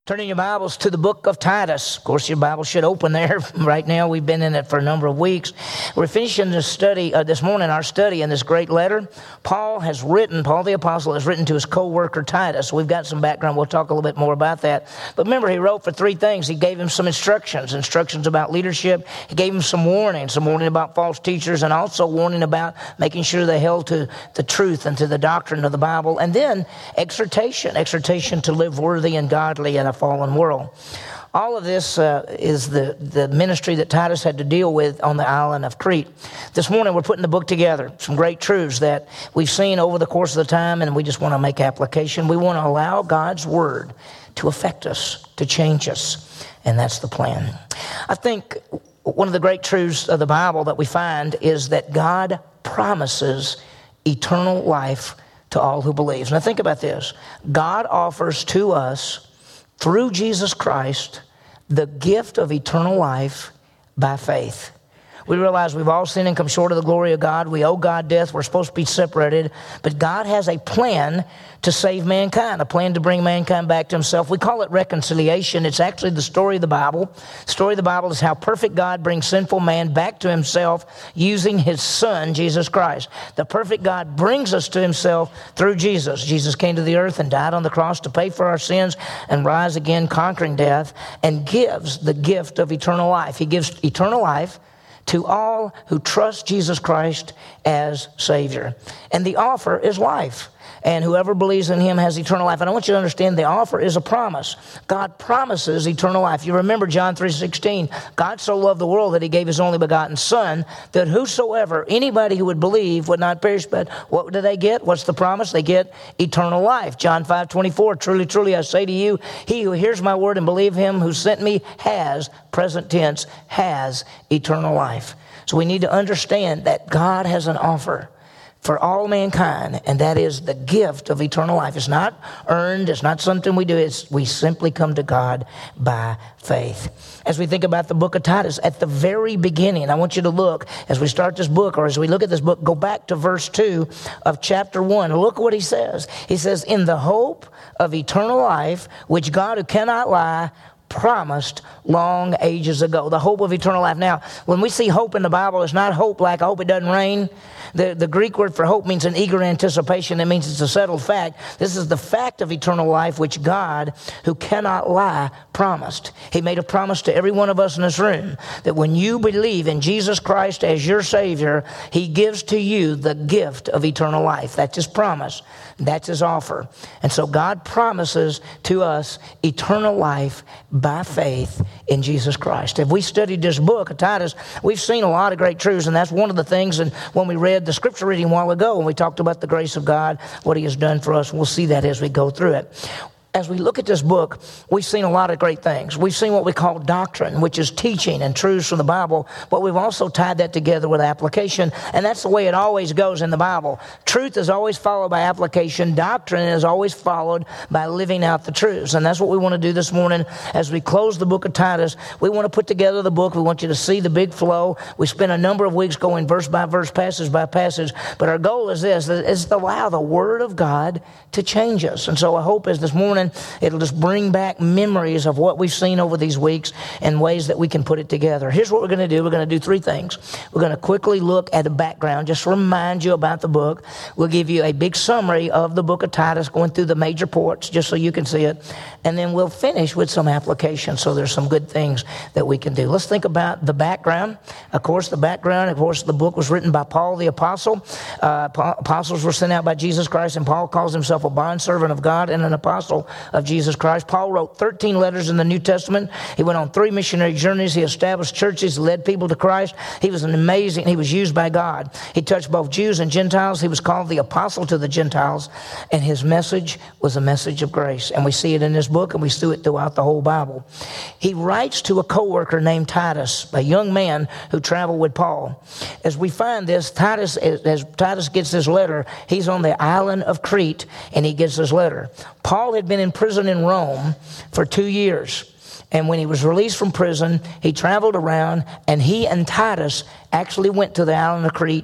Turning your Bibles to the book of Titus. Of course, your Bible should open there. Right now, we've been in it for a number of weeks. We're finishing this study, this morning, our study in this great letter. Paul the Apostle has written to his co-worker Titus. We've got some background. We'll talk a little bit more about that. But remember, he wrote for three things. He gave him some instructions about leadership. He gave him some warning about false teachers, and also warning about making sure they held to the truth and to the doctrine of the Bible. And then exhortation to live worthy and godly in a fallen world. All of this is the ministry that Titus had to deal with on the island of Crete. This morning we're putting the book together, some great truths that we've seen over the course of the time, and we just want to make application. We want to allow God's word to affect us, to change us, and that's the plan. I think one of the great truths of the Bible that we find is that God promises eternal life to all who believe. Now think about this. God offers to us, through Jesus Christ, the gift of eternal life by faith. We realize we've all sinned and come short of the glory of God. We owe God death. We're supposed to be separated. But God has a plan to save mankind, a plan to bring mankind back to himself. We call it reconciliation. It's actually the story of the Bible. The story of the Bible is how perfect God brings sinful man back to himself using his Son, Jesus Christ. The perfect God brings us to himself through Jesus. Jesus came to the earth and died on the cross to pay for our sins and rise again, conquering death, and gives the gift of eternal life. He gives eternal life to all who trust Jesus Christ as Savior. And the offer is life. And whoever believes in him has eternal life. And I want you to understand the offer is a promise. God promises eternal life. You remember John 3:16. God so loved the world that he gave his only begotten Son, that whosoever, anybody who would believe, would not perish. But what do they get? What's the promise? They get eternal life. John 5:24. Truly, truly, I say to you, he who hears my word and believes him who sent me has, present tense, has eternal life. So we need to understand that God has an offer for all mankind, and that is the gift of eternal life. It's not earned. It's not something we do. We simply come to God by faith. As we think about the book of Titus, at the very beginning, I want you to look, as we start this book, or as we look at this book, go back to verse 2 of chapter 1. Look what he says. He says, in the hope of eternal life, which God who cannot lie promised long ages ago. The hope of eternal life. Now, when we see hope in the Bible, it's not hope like I hope it doesn't rain. The Greek word for hope means an eager anticipation. It means it's a settled fact. This is the fact of eternal life which God, who cannot lie, promised. He made a promise to every one of us in this room that when you believe in Jesus Christ as your Savior, he gives to you the gift of eternal life. That's his promise. That's his offer. And so God promises to us eternal life by faith in Jesus Christ. If we studied this book of Titus, we've seen a lot of great truths, and that's one of the things. And when we read the scripture reading a while ago, when we talked about the grace of God, what he has done for us, we'll see that as we go through it. As we look at this book, we've seen a lot of great things. We've seen what we call doctrine, which is teaching and truths from the Bible, but we've also tied that together with application, and that's the way it always goes in the Bible. Truth is always followed by application. Doctrine is always followed by living out the truths, and that's what we want to do this morning as we close the book of Titus. We want to put together the book. We want you to see the big flow. We spent a number of weeks going verse by verse, passage by passage, but our goal is this, is to allow the Word of God to change us. And so I hope as this morning, it'll just bring back memories of what we've seen over these weeks and ways that we can put it together. Here's what we're going to do. We're going to do three things. We're going to quickly look at the background, just remind you about the book. We'll give you a big summary of the book of Titus, going through the major ports, just so you can see it. And then we'll finish with some application, so there's some good things that we can do. Let's think about the background. Of course, the book was written by Paul the Apostle. Apostles were sent out by Jesus Christ, and Paul calls himself a bondservant of God and an apostle of Jesus Christ. Paul wrote 13 letters in the New Testament. He went on 3 missionary journeys. He established churches, he led people to Christ. He was he was used by God. He touched both Jews and Gentiles. He was called the apostle to the Gentiles, and his message was a message of grace. And we see it in this book, and we see it throughout the whole Bible. He writes to a co-worker named Titus, a young man who traveled with Paul. As we find this, as Titus gets this letter, he's on the island of Crete, and he gets this letter. Paul had been in prison in Rome for 2 years. And when he was released from prison, he traveled around, and he and Titus actually went to the island of Crete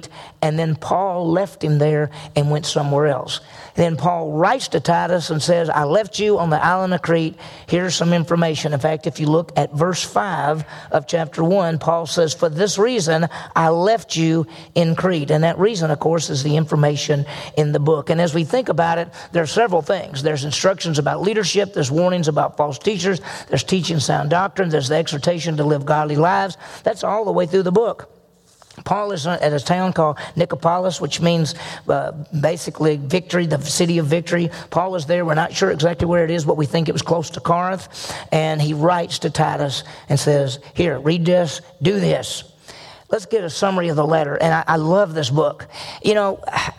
and then Paul left him there and went somewhere else. Then Paul writes to Titus and says, I left you on the island of Crete. Here's some information. In fact, if you look at verse 5 of chapter 1, Paul says, for this reason, I left you in Crete. And that reason, of course, is the information in the book. And as we think about it, there are several things. There's instructions about leadership. There's warnings about false teachers. There's teaching sound doctrine. There's the exhortation to live godly lives. That's all the way through the book. Paul is at a town called Nicopolis, which means basically victory, the city of victory. Paul is there. We're not sure exactly where it is, but we think it was close to Corinth. And he writes to Titus and says, here, read this, do this. Let's get a summary of the letter. And I love this book. You know,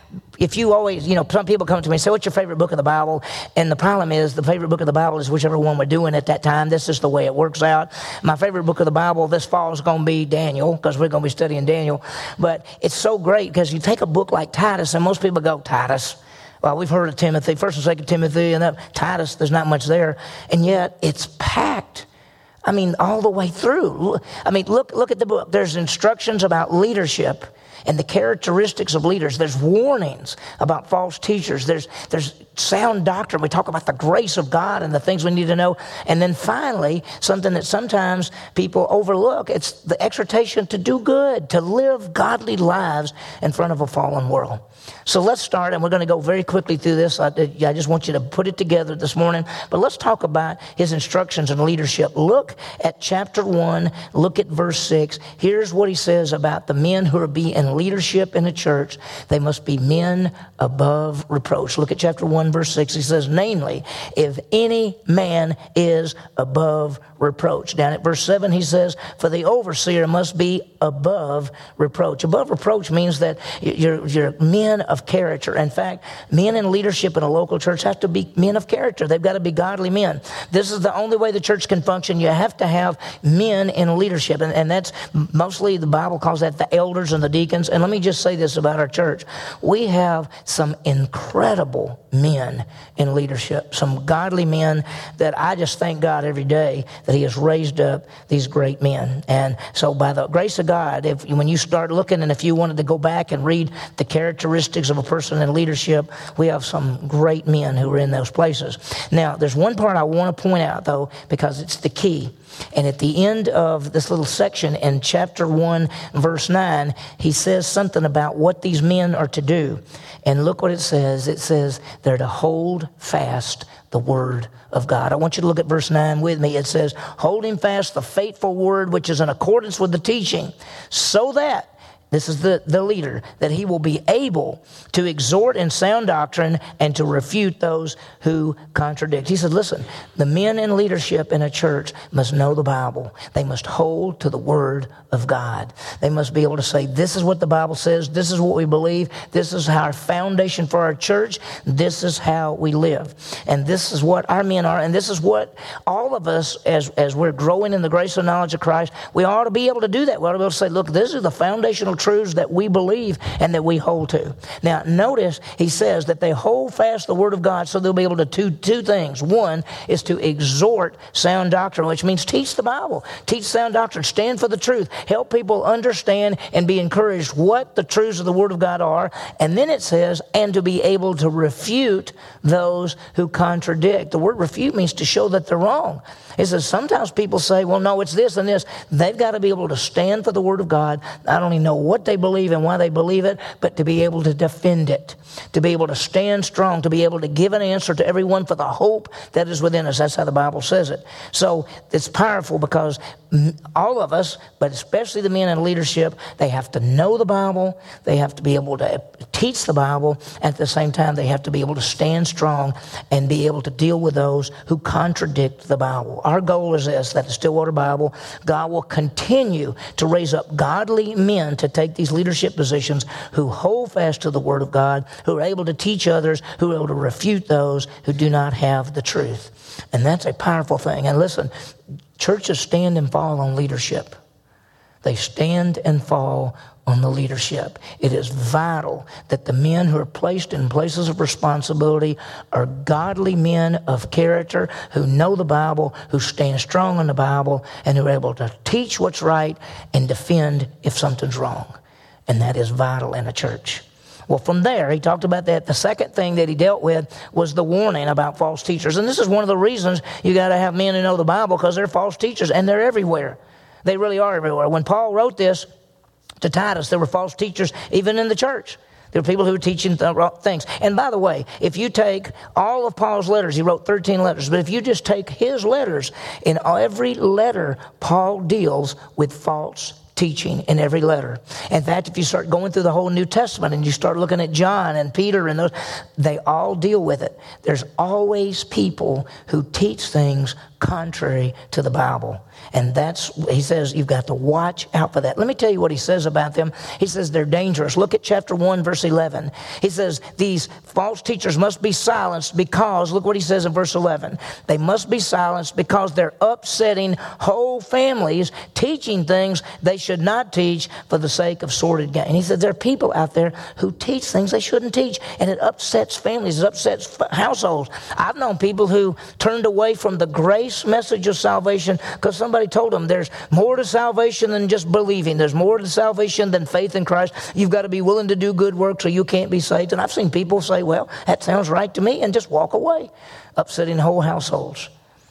if you always, some people come to me and say, what's your favorite book of the Bible? And the problem is the favorite book of the Bible is whichever one we're doing at that time. This is the way it works out. My favorite book of the Bible this fall is going to be Daniel, because we're going to be studying Daniel. But it's so great because you take a book like Titus, and most people go, Titus. Well, we've heard of Timothy, 1st and 2nd Timothy, and Titus, there's not much there. And yet it's packed. I mean, all the way through. I mean, look at the book. There's instructions about leadership and the characteristics of leaders. There's warnings about false teachers. There's sound doctrine. We talk about the grace of God and the things we need to know. And then finally, something that sometimes people overlook, it's the exhortation to do good, to live godly lives in front of a fallen world. So let's start, and we're going to go very quickly through this. I just want you to put it together this morning. But let's talk about his instructions in leadership. Look at chapter 1. Look at verse 6. Here's what he says about the men who are in leadership in the church. They must be men above reproach. Look at chapter 1, verse 6. He says, namely, if any man is above reproach. Down at verse 7, he says, for the overseer must be above reproach. Above reproach means that you're men of character. In fact, men in leadership in a local church have to be men of character. They've got to be godly men. This is the only way the church can function. You have to have men in leadership. And that's mostly, the Bible calls that the elders and the deacons. And let me just say this about our church. We have some incredible men in leadership, some godly men that I just thank God every day that he has raised up these great men. And so by the grace of God, when you start looking, and if you wanted to go back and read the characteristics of a person in leadership, we have some great men who are in those places. Now, there's one part I want to point out, though, because it's the key. And at the end of this little section in chapter 1, verse 9, he says something about what these men are to do. And look what it says. It says they're to hold fast the word of God. I want you to look at verse 9 with me. It says, holding fast the faithful word which is in accordance with the teaching, so that, this is the leader, that he will be able to exhort in sound doctrine and to refute those who contradict. He said, listen, the men in leadership in a church must know the Bible. They must hold to the word of God. They must be able to say, this is what the Bible says. This is what we believe. This is our foundation for our church. This is how we live. And this is what our men are. And this is what all of us, as we're growing in the grace and knowledge of Christ, we ought to be able to do that. We ought to be able to say, look, this is the foundational truths that we believe and that we hold to. Now, notice he says that they hold fast the word of God, so they'll be able to do two things. One is to exhort sound doctrine, which means teach the Bible, teach sound doctrine, stand for the truth, help people understand and be encouraged what the truths of the word of God are. And then it says, and to be able to refute those who contradict. The word refute means to show that they're wrong. It says sometimes people say, well, no, it's this and this. They've got to be able to stand for the word of God, not only know what they believe and why they believe it, but to be able to defend it, to be able to stand strong, to be able to give an answer to everyone for the hope that is within us. That's how the Bible says it. So it's powerful because all of us, but especially the men in leadership, they have to know the Bible, they have to be able to teach the Bible, and at the same time they have to be able to stand strong and be able to deal with those who contradict the Bible. Our goal is this, that the Stillwater Bible, God will continue to raise up godly men to take these leadership positions who hold fast to the Word of God, who are able to teach others, who are able to refute those who do not have the truth. And that's a powerful thing. And listen, churches stand and fall on leadership. They stand and fall on the leadership. It is vital that the men who are placed in places of responsibility are godly men of character who know the Bible, who stand strong in the Bible, and who are able to teach what's right and defend if something's wrong. And that is vital in a church. Well, from there, he talked about that. The second thing that he dealt with was the warning about false teachers. And this is one of the reasons you got to have men who know the Bible, because they're false teachers, and they're everywhere. They really are everywhere. When Paul wrote this to Titus, there were false teachers even in the church. There were people who were teaching things. And by the way, if you take all of Paul's letters, he wrote 13 letters, but if you just take his letters, in every letter, Paul deals with false teaching in every letter. In fact, if you start going through the whole New Testament and you start looking at John and Peter and those, they all deal with it. There's always people who teach things contrary to the Bible. And he says, you've got to watch out for that. Let me tell you what he says about them. He says they're dangerous. Look at chapter 1, verse 11. He says these false teachers must be silenced because, look what he says in verse 11. They must be silenced because they're upsetting whole families, teaching things they should not teach for the sake of sordid gain. He said there are people out there who teach things they shouldn't teach, and it upsets families, it upsets households. I've known people who turned away from the grace message of salvation because somebody told them there's more to salvation than just believing. There's more to salvation than faith in Christ. You've got to be willing to do good works or you can't be saved. And I've seen people say, well, that sounds right to me, and just walk away, upsetting whole households.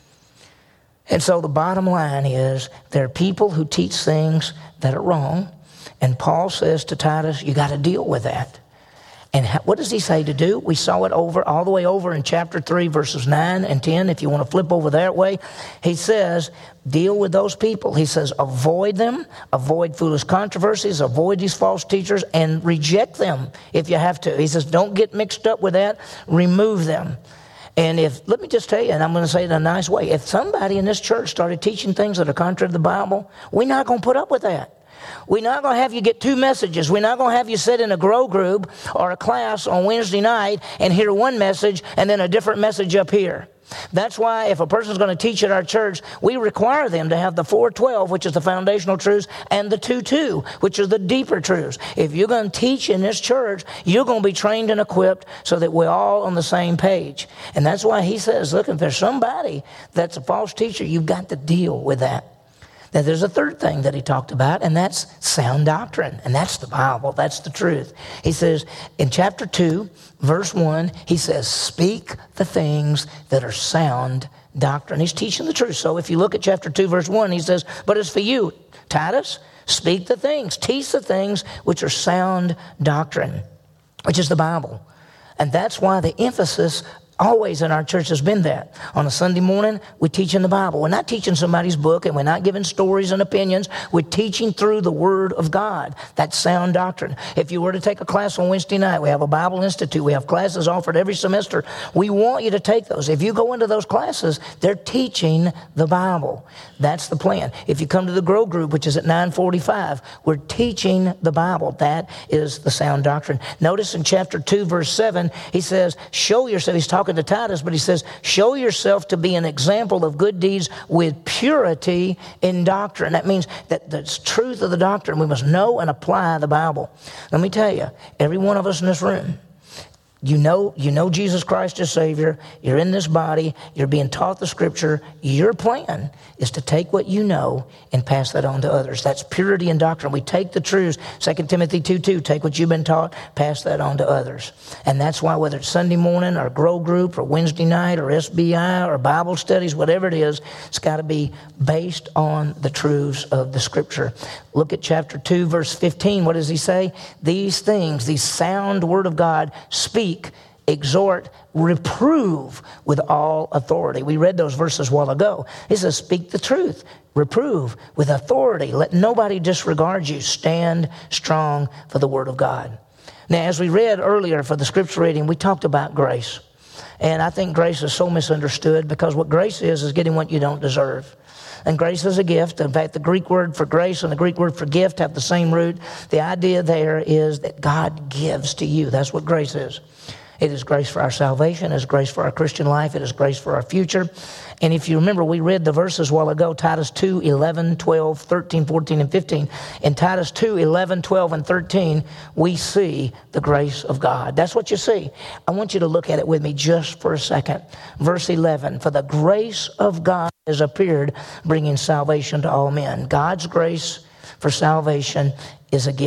And so the bottom line is there are people who teach things that are wrong, and Paul says to Titus, you got to deal with that. And what does he say to do? We saw it all the way over in chapter 3, verses 9 and 10. If you want to flip over that way, he says, deal with those people. He says, avoid them, avoid foolish controversies, avoid these false teachers, and reject them if you have to. He says, don't get mixed up with that, remove them. And let me just tell you, and I'm going to say it in a nice way, if somebody in this church started teaching things that are contrary to the Bible, we're not going to put up with that. We're not going to have you get two messages. We're not going to have you sit in a grow group or a class on Wednesday night and hear one message and then a different message up here. That's why if a person's going to teach at our church, we require them to have the 4:12, which is the foundational truths, and the 2:2, which are the deeper truths. If you're going to teach in this church, you're going to be trained and equipped so that we're all on the same page. And that's why he says, look, if there's somebody that's a false teacher, you've got to deal with that. Now, there's a third thing that he talked about, and that's sound doctrine. And that's the Bible. That's the truth. He says in chapter 2, verse 1, he says, speak the things that are sound doctrine. He's teaching the truth. So if you look at chapter 2, verse 1, he says, but as for you, Titus, speak the things, teach the things which are sound doctrine, which is the Bible. And that's why the emphasis always in our church has been that. On a Sunday morning, we're teaching the Bible. We're not teaching somebody's book, and we're not giving stories and opinions. We're teaching through the Word of God. That's sound doctrine. If you were to take a class on Wednesday night, we have a Bible Institute. We have classes offered every semester. We want you to take those. If you go into those classes, they're teaching the Bible. That's the plan. If you come to the Grow Group, which is at 9:45, we're teaching the Bible. That is the sound doctrine. Notice in chapter 2, verse 7, he says, show yourself. He's talking to Titus, but he says, show yourself to be an example of good deeds with purity in doctrine. That means that the truth of the doctrine, we must know and apply the Bible. Let me tell you, every one of us in this room, you know Jesus Christ as Savior. You're in this body. You're being taught the Scripture. Your plan is to take what you know and pass that on to others. That's purity in doctrine. We take the truths. 2 Timothy 2:2, take what you've been taught, pass that on to others. And that's why whether it's Sunday morning or Grow Group or Wednesday night or SBI or Bible studies, whatever it is, it's got to be based on the truths of the Scripture. Look at chapter 2, verse 15. What does he say? These things, the sound Word of God, speak, exhort, reprove with all authority. We read those verses a while ago. He says, speak the truth, reprove with authority. Let nobody disregard you. Stand strong for the Word of God. Now, as we read earlier for the scripture reading, we talked about grace. And I think grace is so misunderstood because what grace is getting what you don't deserve. And grace is a gift. In fact, the Greek word for grace and the Greek word for gift have the same root. The idea there is that God gives to you. That's what grace is. It is grace for our salvation. It is grace for our Christian life. It is grace for our future. And if you remember, we read the verses a while ago, Titus 2, 11, 12, 13, 14, and 15. In Titus 2, 11, 12, and 13, we see the grace of God. That's what you see. I want you to look at it with me just for a second. Verse 11, for the grace of God has appeared, bringing salvation to all men. God's grace for salvation is a gift.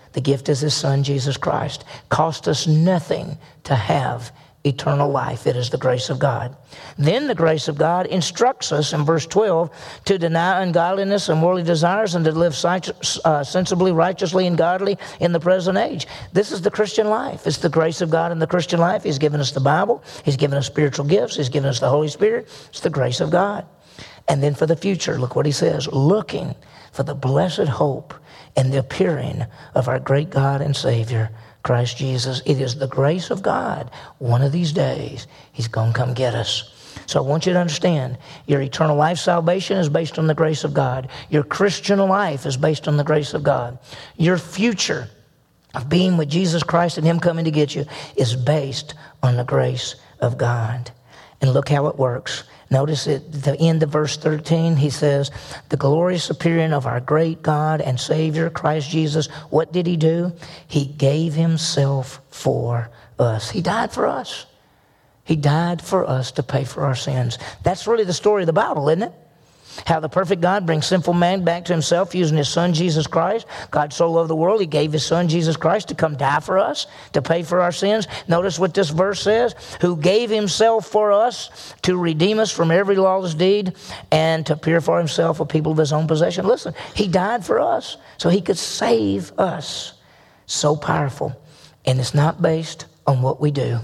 The gift is his Son, Jesus Christ. Cost us nothing to have eternal life. It is the grace of God. Then the grace of God instructs us in verse 12 to deny ungodliness and worldly desires and to live sensibly, righteously, and godly in the present age. This is the Christian life. It's the grace of God in the Christian life. He's given us the Bible. He's given us spiritual gifts. He's given us the Holy Spirit. It's the grace of God. And then for the future, look what he says, looking for the blessed hope and the appearing of our great God and Savior, Christ Jesus. It is the grace of God. One of these days, he's going to come get us. So I want you to understand, your eternal life salvation is based on the grace of God. Your Christian life is based on the grace of God. Your future of being with Jesus Christ and him coming to get you is based on the grace of God. And look how it works. Notice at the end of verse 13, he says, the glorious appearing of our great God and Savior, Christ Jesus. What did he do? He gave himself for us. He died for us. He died for us to pay for our sins. That's really the story of the Bible, isn't it? How the perfect God brings sinful man back to himself using his Son, Jesus Christ. God so loved the world, he gave his Son, Jesus Christ, to come die for us, to pay for our sins. Notice what this verse says, who gave himself for us to redeem us from every lawless deed and to purify himself a people of his own possession. Listen, he died for us so he could save us. So powerful. And it's not based on what we do.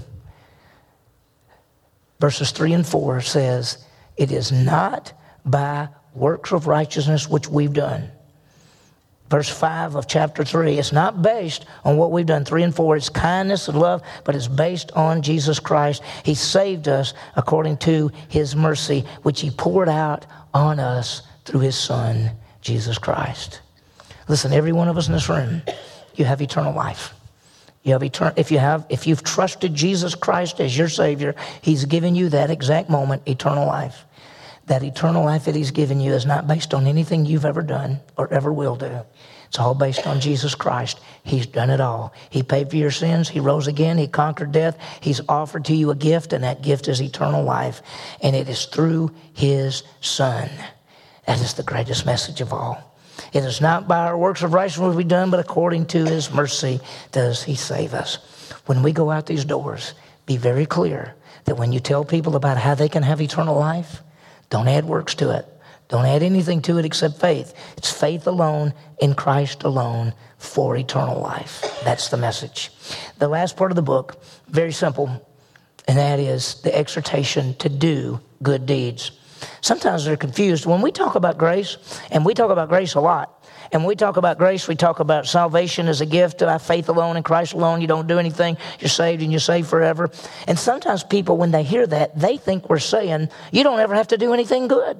Verses 3 and 4 says, it is not by works of righteousness which we've done. Verse 5 of chapter 3, it's not based on what we've done. 3 and 4, it's kindness and love, but it's based on Jesus Christ. He saved us according to his mercy, which he poured out on us through his Son, Jesus Christ. Listen, every one of us in this room, you have eternal life. You have if you've trusted Jesus Christ as your Savior, he's given you that exact moment, eternal life. That eternal life that he's given you is not based on anything you've ever done or ever will do. It's all based on Jesus Christ. He's done it all. He paid for your sins. He rose again. He conquered death. He's offered to you a gift, and that gift is eternal life. And it is through his Son. That is the greatest message of all. It is not by our works of righteousness we've done, but according to his mercy does he save us. When we go out these doors, be very clear that when you tell people about how they can have eternal life, don't add works to it. Don't add anything to it except faith. It's faith alone in Christ alone for eternal life. That's the message. The last part of the book, very simple, and that is the exhortation to do good deeds. Sometimes they're confused. When we talk about grace, and we talk about grace a lot, and when we talk about grace, we talk about salvation as a gift by faith alone in Christ alone. You don't do anything. You're saved and you're saved forever. And sometimes people, when they hear that, they think we're saying, you don't ever have to do anything good.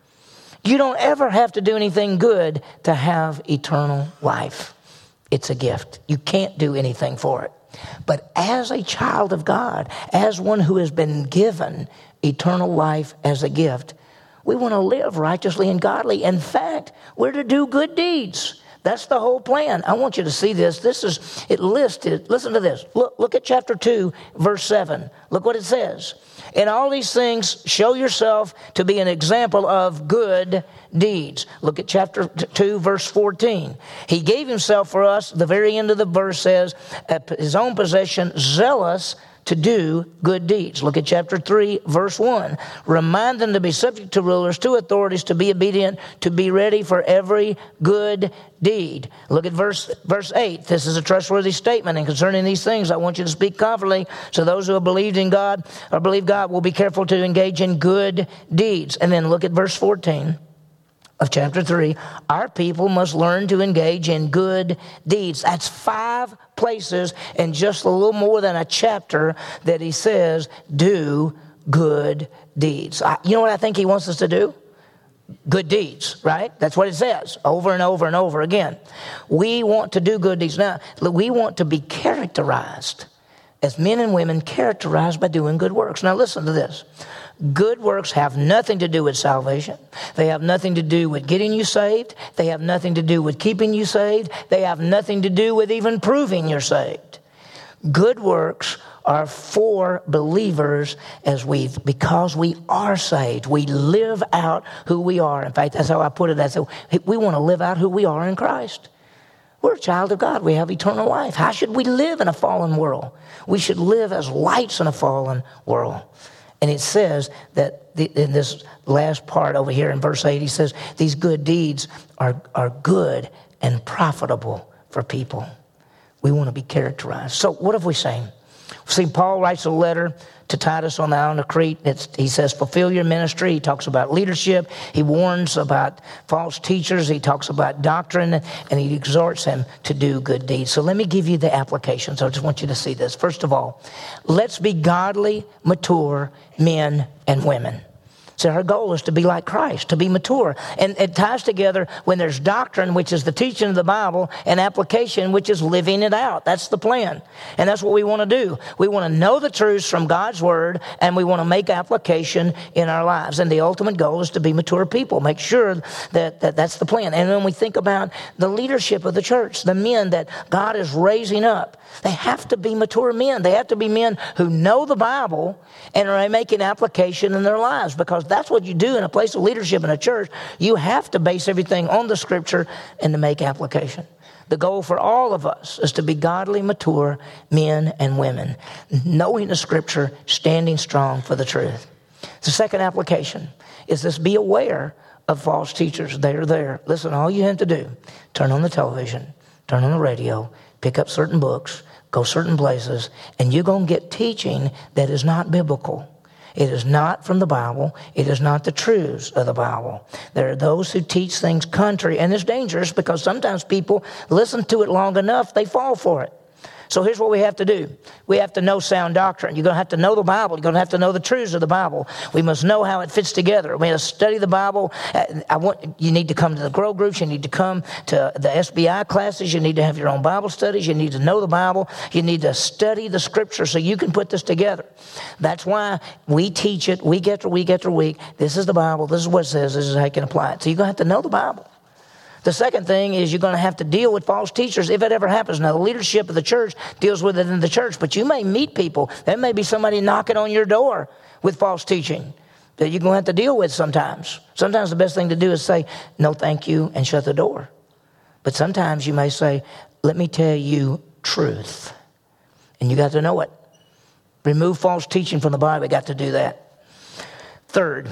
You don't ever have to do anything good to have eternal life. It's a gift. You can't do anything for it. But as a child of God, as one who has been given eternal life as a gift, we want to live righteously and godly. In fact, we're to do good deeds. That's the whole plan. I want you to see this. This is it listed. Listen to this. Look at chapter 2, verse 7. Look what it says. In all these things, show yourself to be an example of good deeds. Look at chapter 2, verse 14. He gave himself for us, the very end of the verse says, at his own possession, zealous to do good deeds. Look at chapter 3, verse 1. Remind them to be subject to rulers, to authorities, to be obedient, to be ready for every good deed. Look at verse 8. This is a trustworthy statement, and concerning these things, I want you to speak confidently, so those who have believed in God or believe God will be careful to engage in good deeds. And then look at verse 14 of chapter 3, our people must learn to engage in good deeds. That's 5 places in just a little more than a chapter that he says, do good deeds. You know what I think he wants us to do? Good deeds, right? That's what it says over and over and over again. We want to do good deeds. Now, we want to be characterized as men and women characterized by doing good works. Now, listen to this. Good works have nothing to do with salvation. They have nothing to do with getting you saved. They have nothing to do with keeping you saved. They have nothing to do with even proving you're saved. Good works are for believers because we are saved. We live out who we are. In fact, that's how I put it. We want to live out who we are in Christ. We're a child of God. We have eternal life. How should we live in a fallen world? We should live as lights in a fallen world. And it says that in this last part over here in verse 8, he says, these good deeds are good and profitable for people. We want to be characterized. So what have we seen? See, Paul writes a letter to Titus on the island of Crete. He says, fulfill your ministry. He talks about leadership. He warns about false teachers. He talks about doctrine, and he exhorts them to do good deeds. So let me give you the application. So I just want you to see this. First of all, let's be godly, mature men and women. So our goal is to be like Christ, to be mature. And it ties together when there's doctrine, which is the teaching of the Bible, and application, which is living it out. That's the plan. And that's what we want to do. We want to know the truths from God's Word, and we want to make application in our lives. And the ultimate goal is to be mature people. Make sure that that's the plan. And when we think about the leadership of the church, the men that God is raising up, they have to be mature men. They have to be men who know the Bible and are making application in their lives, because that's what you do in a place of leadership in a church. You have to base everything on the Scripture and to make application. The goal for all of us is to be godly, mature men and women, knowing the Scripture, standing strong for the truth. The second application is this: be aware of false teachers. They are there. Listen, all you have to do, turn on the television, turn on the radio, pick up certain books, go certain places, and you're going to get teaching that is not biblical. It is not from the Bible. It is not the truths of the Bible. There are those who teach things contrary, and it's dangerous because sometimes people listen to it long enough, they fall for it. So here's what we have to do. We have to know sound doctrine. You're going to have to know the Bible. You're going to have to know the truths of the Bible. We must know how it fits together. We have to study the Bible. You need to come to the grow groups. You need to come to the SBI classes. You need to have your own Bible studies. You need to know the Bible. You need to study the Scripture so you can put this together. That's why we teach it week after week after week. This is the Bible. This is what it says. This is how you can apply it. So you're going to have to know the Bible. The second thing is you're going to have to deal with false teachers if it ever happens. Now, the leadership of the church deals with it in the church, but you may meet people. There may be somebody knocking on your door with false teaching that you're going to have to deal with sometimes. Sometimes the best thing to do is say, no, thank you, and shut the door. But sometimes you may say, let me tell you truth. And you got to know it. Remove false teaching from the Bible. You got to do that. Third,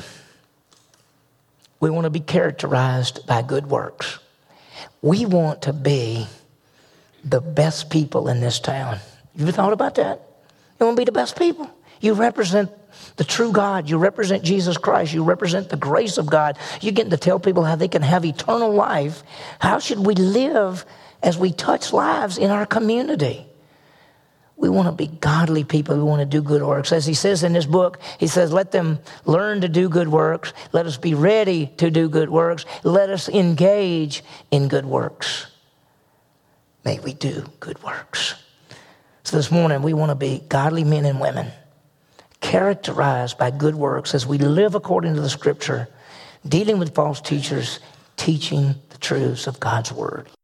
we want to be characterized by good works. We want to be the best people in this town. You ever thought about that? You want to be the best people. You represent the true God. You represent Jesus Christ. You represent the grace of God. You get to tell people how they can have eternal life. How should we live as we touch lives in our community? We want to be godly people. We want to do good works. As he says in this book, he says, let them learn to do good works. Let us be ready to do good works. Let us engage in good works. May we do good works. So this morning, we want to be godly men and women, characterized by good works as we live according to the Scripture, dealing with false teachers, teaching the truths of God's Word.